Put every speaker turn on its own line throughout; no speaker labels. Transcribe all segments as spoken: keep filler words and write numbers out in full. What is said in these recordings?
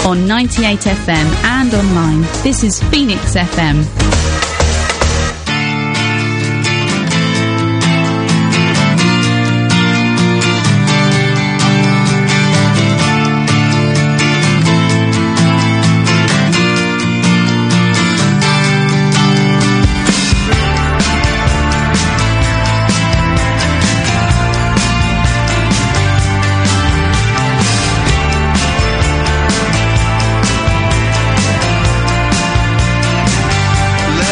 on ninety-eight F M and online. This is Phoenix F M.
Let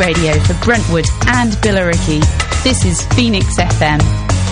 radio for Brentwood and Billericay. This is Phoenix F M.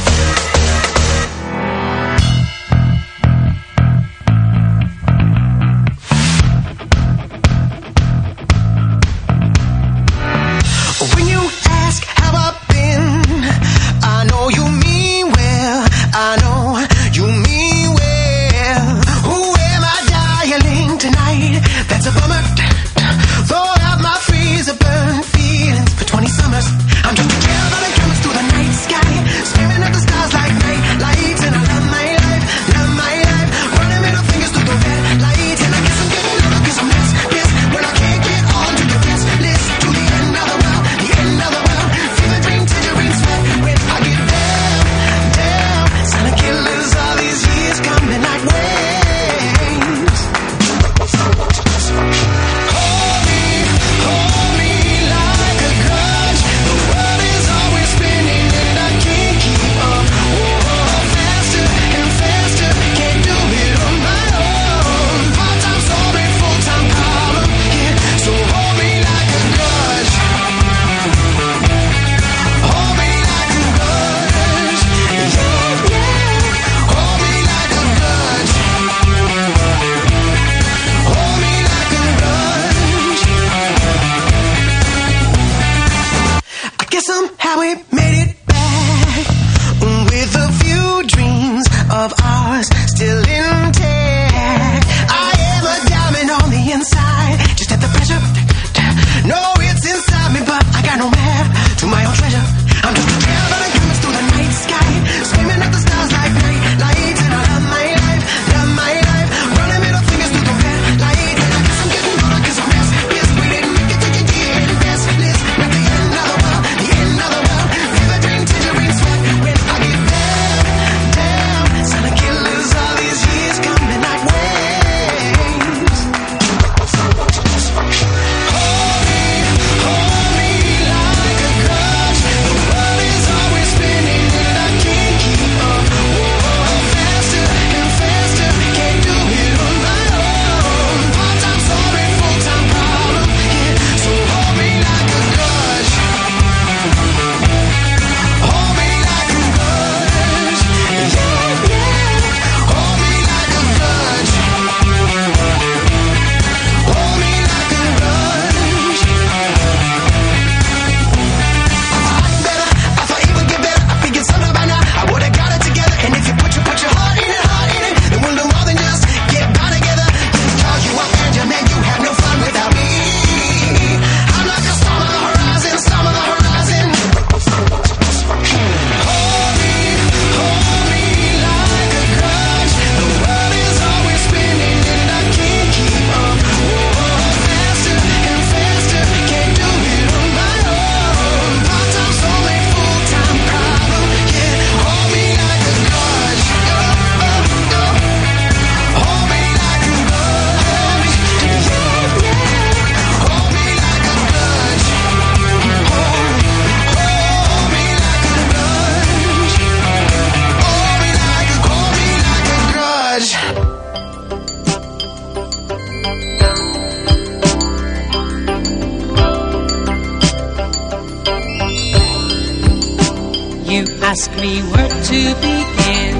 You ask me where to begin.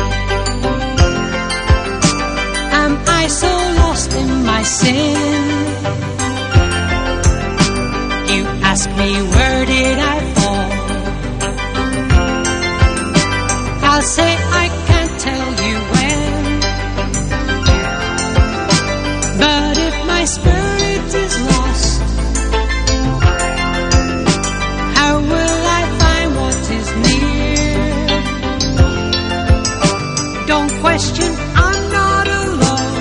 Am I so lost in my sin? You ask me where did I fall? I'll say I can't tell you when. But if my spirit is lost, how will I find what is near? Don't question, I'm not alone.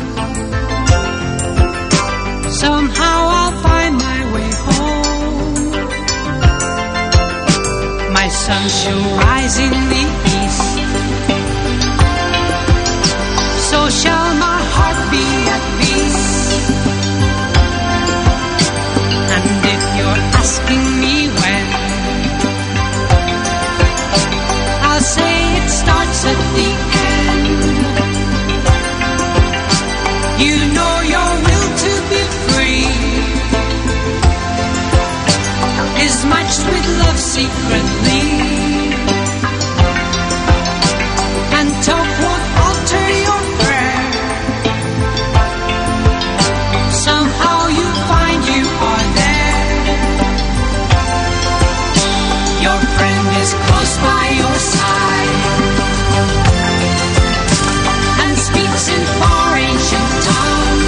Somehow I'll find my way home. My sun shall rise in the east, so shall my heart be at peace. And if you're asking me when, I'll say it starts at the end. secretly. And talk won't alter your prayer. Somehow you find you are there. Your friend is close by your side and speaks in far ancient tongue.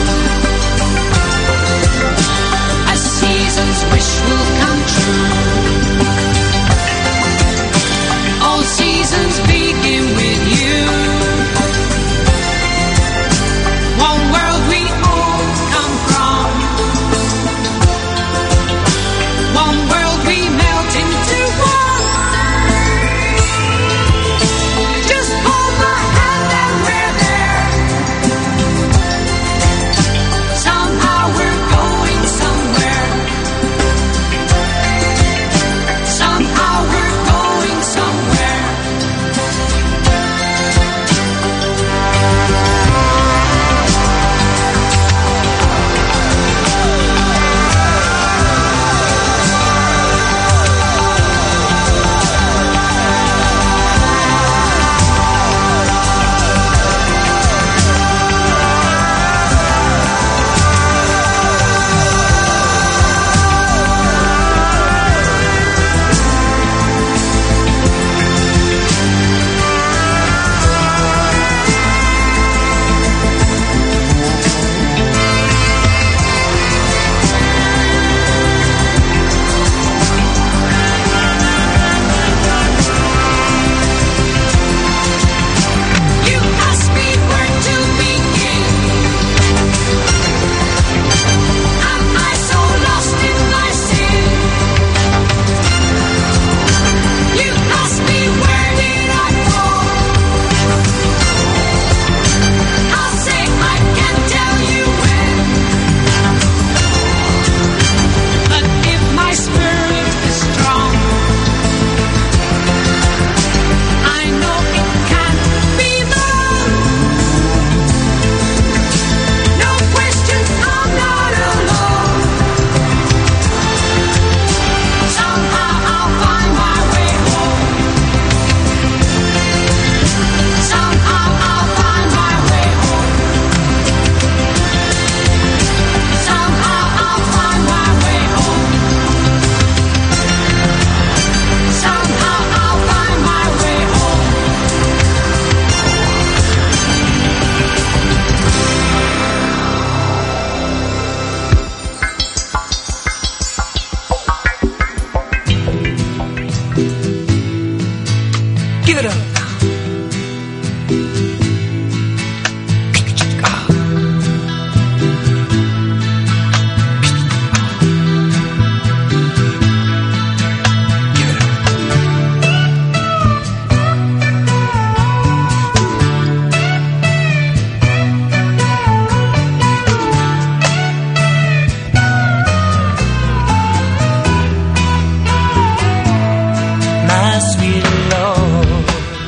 A season's wish will come true. All seasons begin with you. One world we all come from. One world we melt into one. Just hold my hand and we're there. Somehow we're going somewhere. Somehow we're going somewhere. You ask me where to begin. Am I so lost in my sin? You ask me where did I fall? I'll say I can't tell you when. But if my spirit is strong, I know it can't be wrong. No question, I'm not alone. Somehow I'll find my way home. Somehow I'll find my way home. Somehow I'll find my way home. Somehow I'll find my way home. Give it up.
My sweet Lord,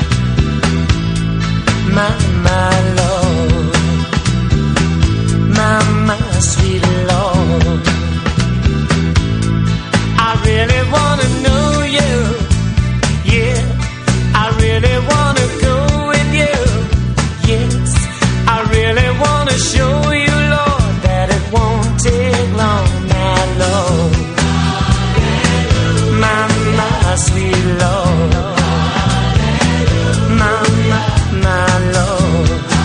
my, my Lord, my, my sweet Lord. I really wanna know you, yeah, I really wanna go with you, yes, I really wanna show you, Lord, that it won't take long, my Lord, my, my sweet Lord, my, my, my Lord.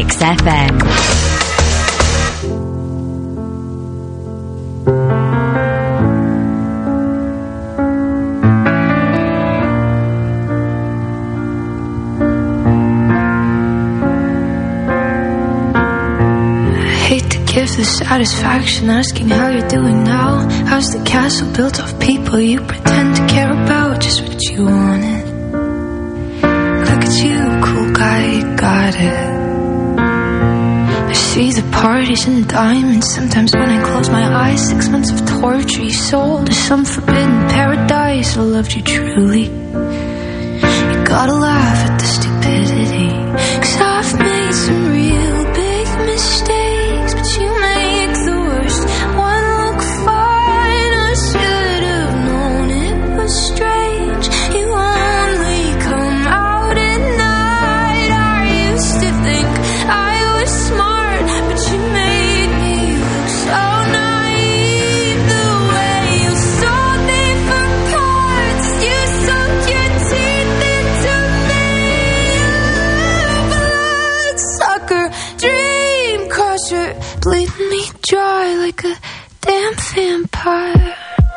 Phoenix F M.
The satisfaction asking how you're doing now. How's the castle built of people you pretend to care about? Just what you wanted. Look at you, cool guy, you got it. I see the parties and diamonds. Sometimes when I close my eyes, six months of torture you sold to some forbidden paradise. I loved you truly. You gotta laugh at the stupidity, 'cause I've made some real big mistakes, but you make the worst one look fine. I should have known it was strange. You only come out at night. I used to think I was smart, but you made me look so naive. The way you sold me for parts, you sunk your teeth into me. Bloodsucker, dream crusher, bleeding me dry like a damn vampire.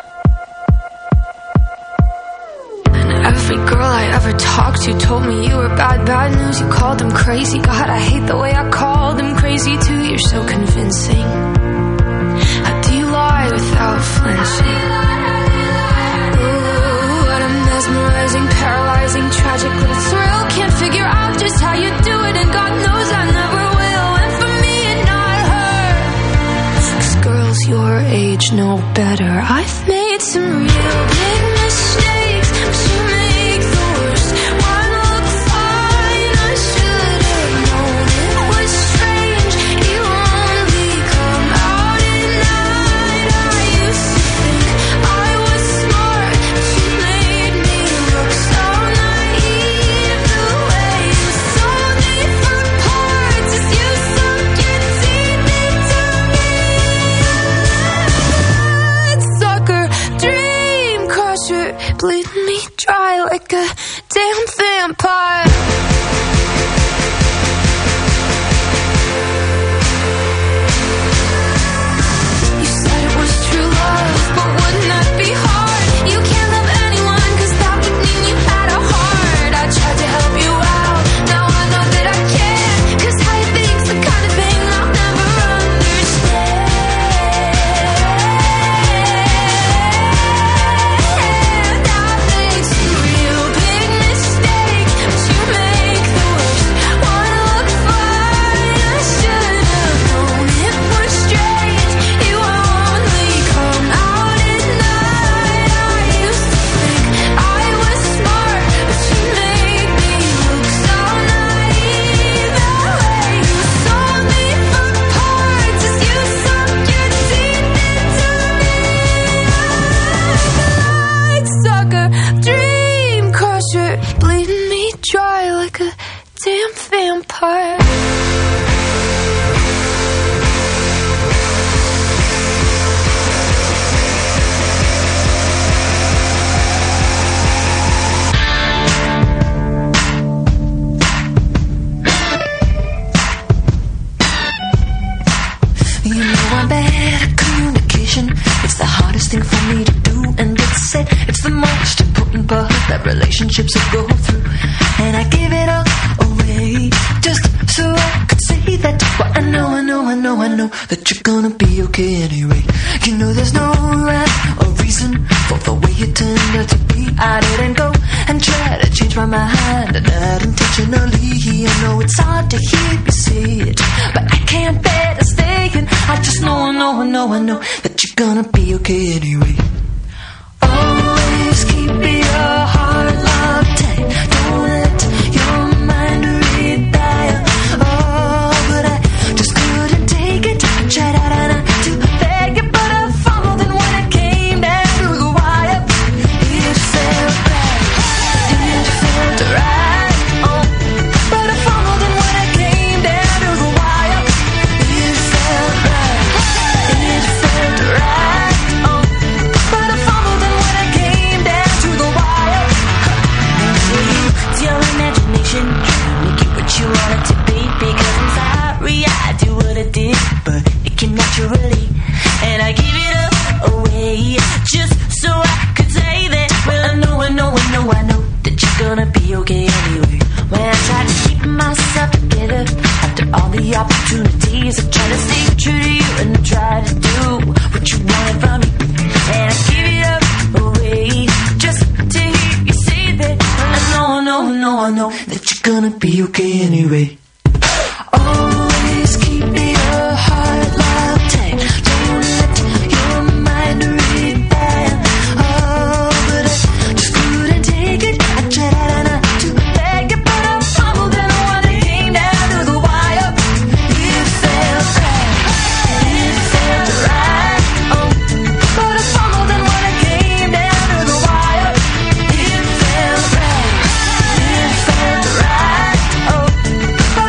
And every girl I ever talked to told me you were bad, bad news. You called them crazy. God, I hate the way I called them crazy too. You're so convincing. How do you lie without flinching? Ooh, what a mesmerizing, paralyzing, tragic little thrill. Can't figure out just how you do it, and God knows I never will. And for me and not her, 'cause girls your age know better. I've made some real big mistakes, but you make the worst one look fine. I should have known it was strange. You only come out at night. I used to think I was smart, but you made me look so naive. The way you sold me for parts is you sunk your teeth into me. Sucker, dream crusher, bleeding me dry like a damn vampire. You said it was true love, but wouldn't that be hard? You can't love anyone, 'cause that would mean you had a heart. I tried to help you out, now I know that I can't, 'cause how you think's the kind of thing I'll never understand. I've made some real big mistakes, but you make the worst one look fine. I should have known it was strange. You only come out at night. I used to think I was smart, but you made me look so naive. The way you sold me for parts is you sunk your teeth into me. Sucker, dream crusher, bleeding me dry like a damn vampire.
You know I'm bad at communication. It's the hardest thing for me to do and get said. It's the most important part that relationships will go through. And I give it all away just so I could say that. But I know, I know, I know, I know that you're gonna be okay anyway. You know there's no rhyme or reason for the way you turned out to be. I didn't go and try to change my mind, and not intentionally. I know it's hard to hear you say it, but I can't bear to stay. And I just know, I know, I know, I know that you're gonna be okay anyway. Always keep your heart locked tight. Don't let your mind read that. Oh, but I just couldn't take it. I tried out and I to beg you, but I fumbled. And when I came down through the wire, it felt right. It felt right. Oh, but I fumbled. And when I came down through the wire, it felt right. It felt right. Oh. gonna be okay anyway. Always keep your heart locked tight. Don't let your mind read that. Oh, but I just couldn't take it. I tried not to beg it, but I fumbled and when it came down to the wire, it felt right. It felt right. Oh, but I fumbled and when it came down to the wire, it felt right. It felt right. Oh.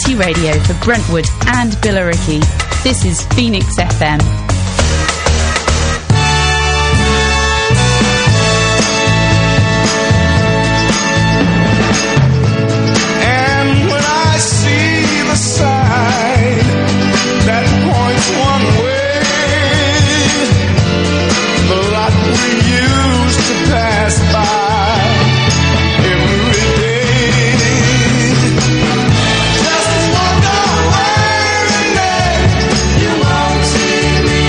Community radio for Brentwood and Billericay. This is Phoenix F M.
And when I see the sign that points one way, the lot we used to pass by every day, just walk away and you won't see me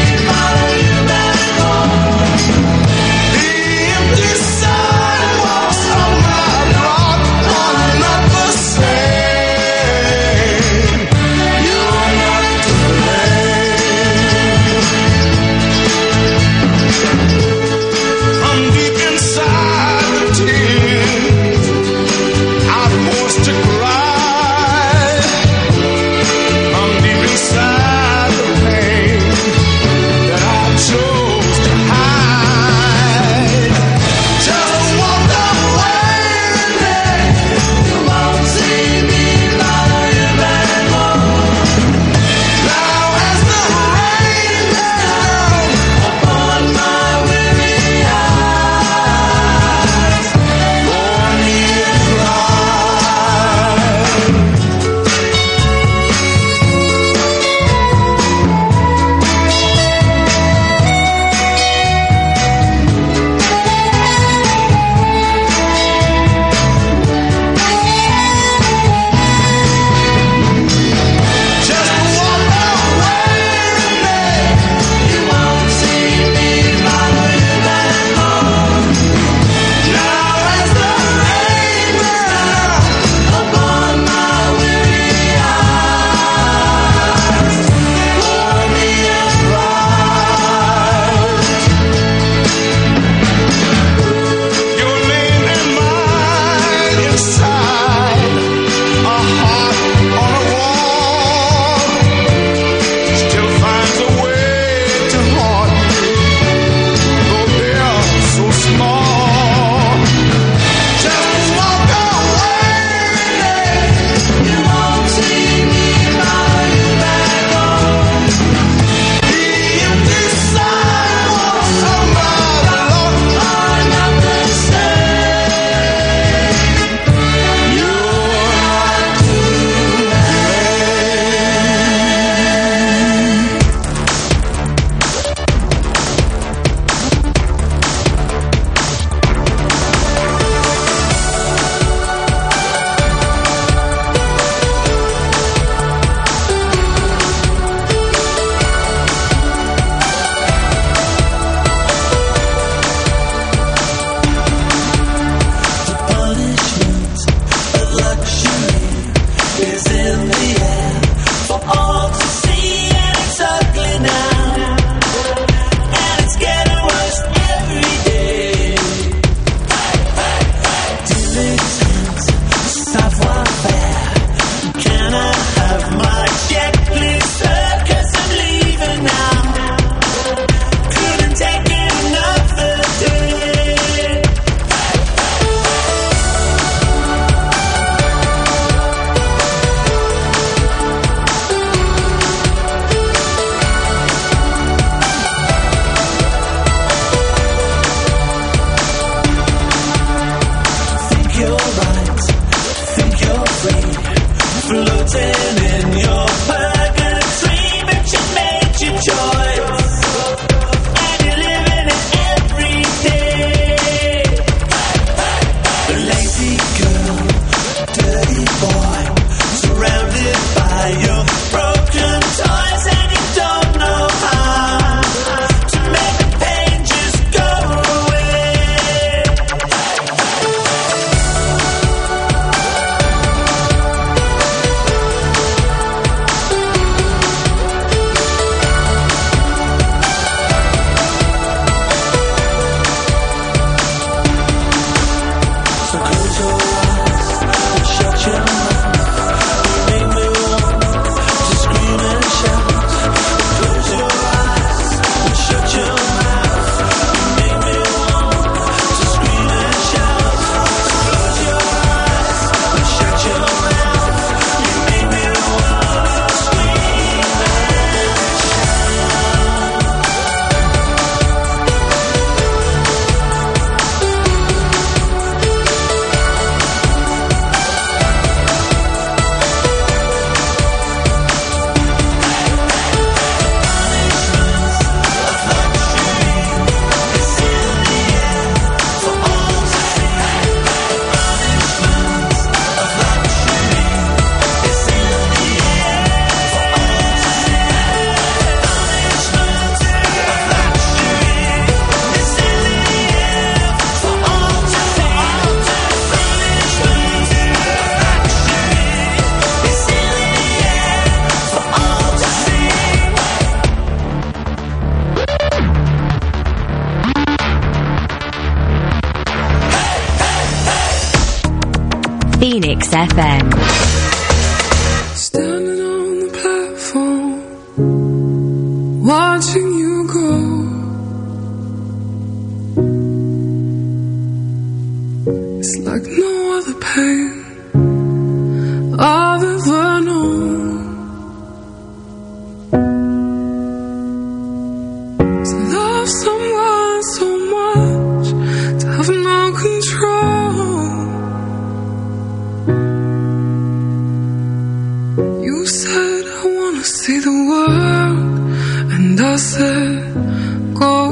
Phoenix F M.
Standing on the platform, watching you go. It's like no other pain I've ever known. To love someone so much, to have no control. You said I wanna see the world, and I said go.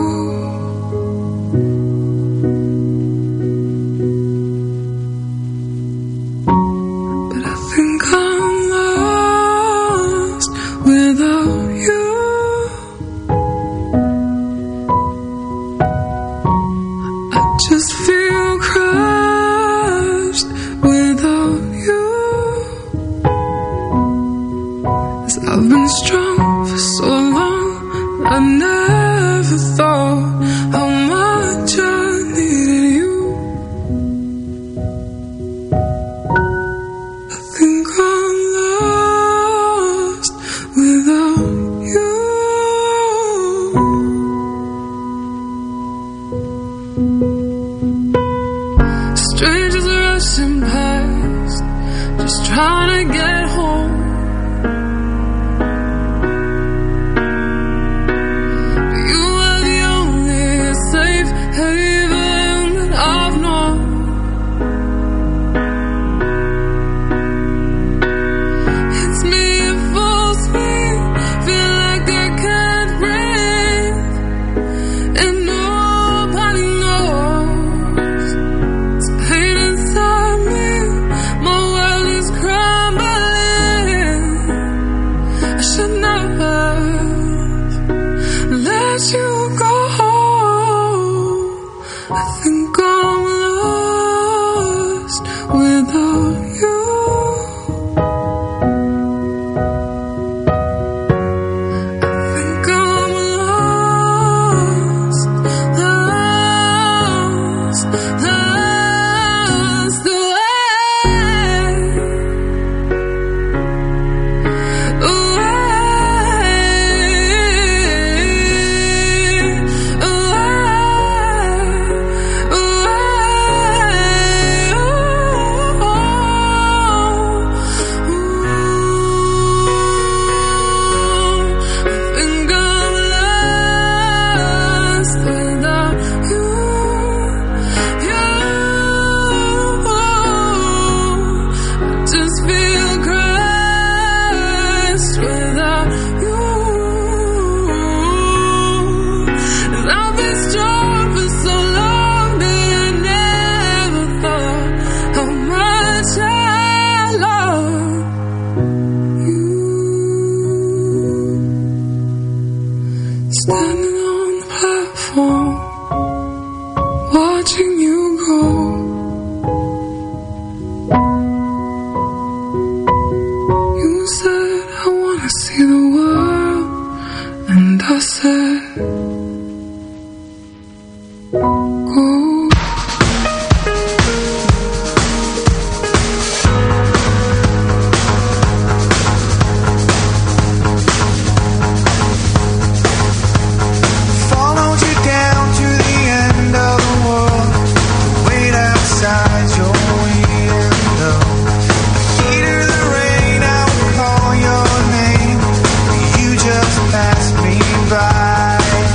Pass me by.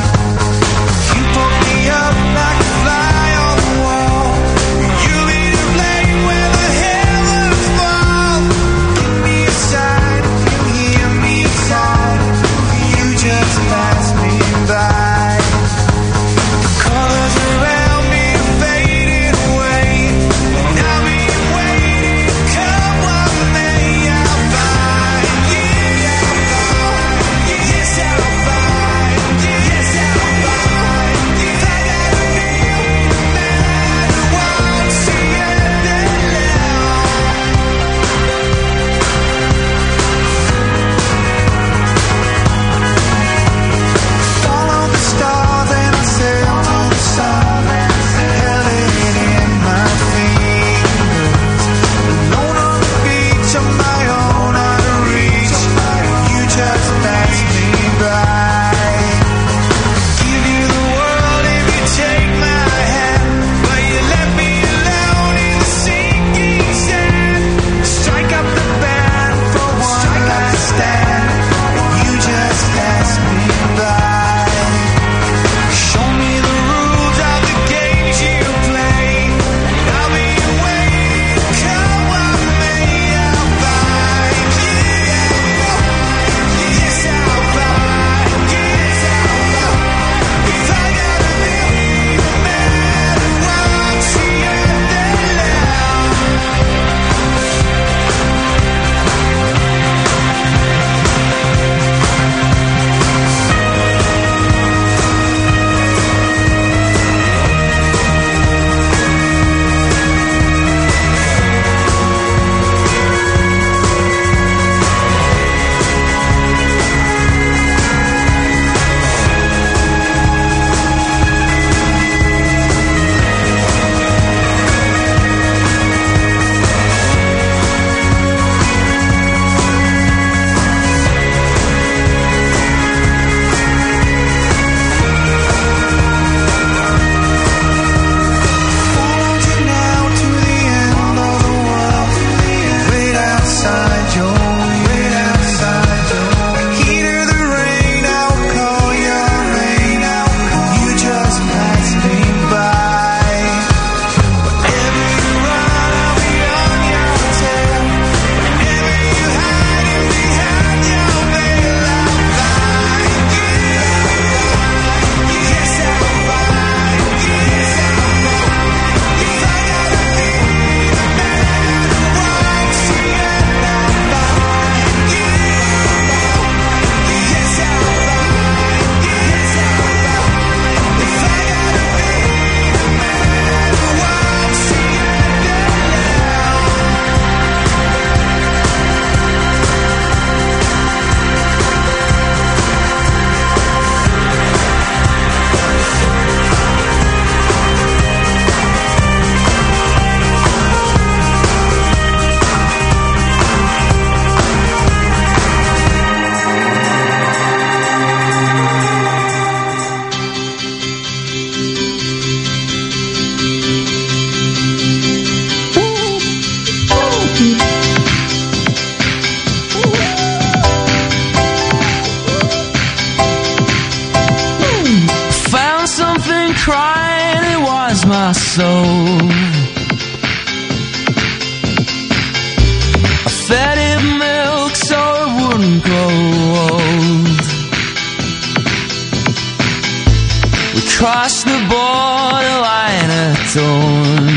crossed the borderline at dawn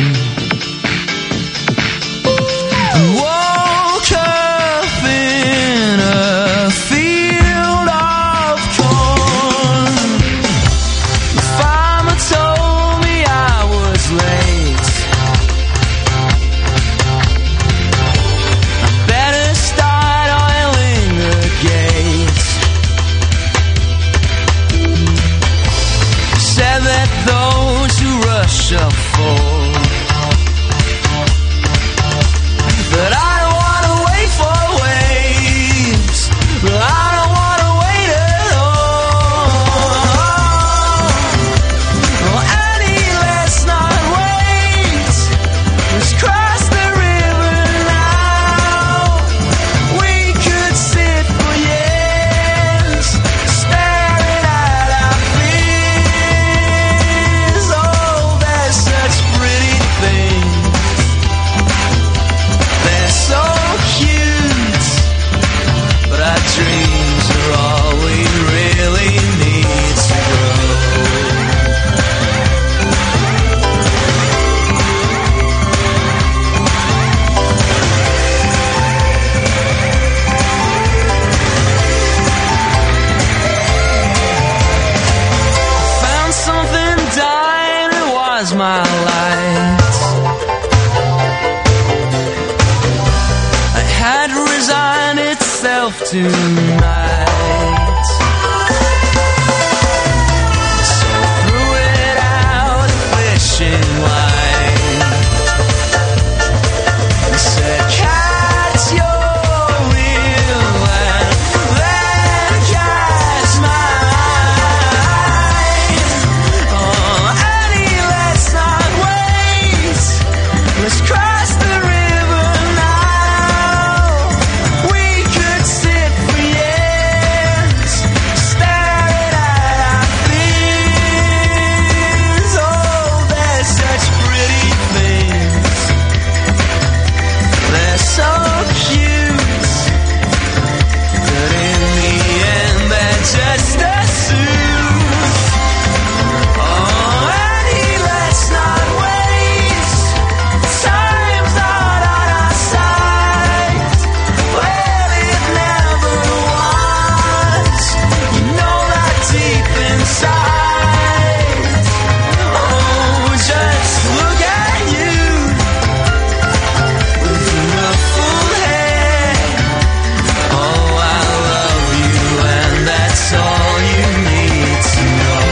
and woke up in a field of corn. The farmer told me I was late. I better start oiling the gate. Said that those who rush shall fall, but I don't want to wait for waves, but I don't want to wait at all. Oh, Annie, let's not wait. Let's cross the river now. We could sit for years, staring at our fears. Oh, they're such pretty things. They're so cute, but our dreams are all we really need to grow. Found something dying, it was my light. It had resigned itself to night. So threw it out a fishing line and said, catch your reel and then catch mine. Oh, Annie, let's not wait. Let's cross the river now. We could sit for years, staring at our fears. Oh, they're such pretty things. They're so cute, but in the end they're just a suit. Oh, Annie, let's not wait. Time's not on our side. Well, it never was. You know that deep inside. Oh, just look at you with your ruffled hair. Oh, I love you, and that's all you need to know.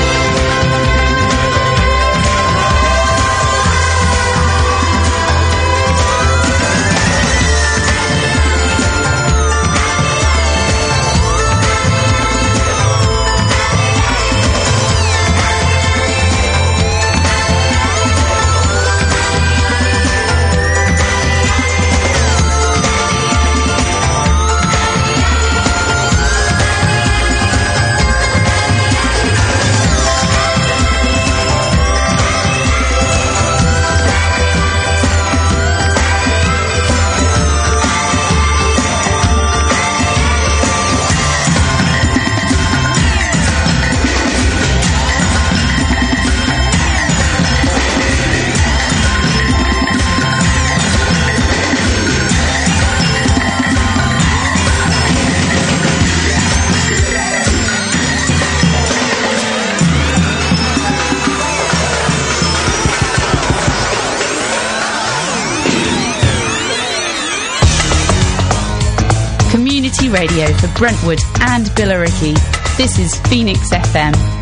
Community radio for Brentwood and Billericay. This is Phoenix F M.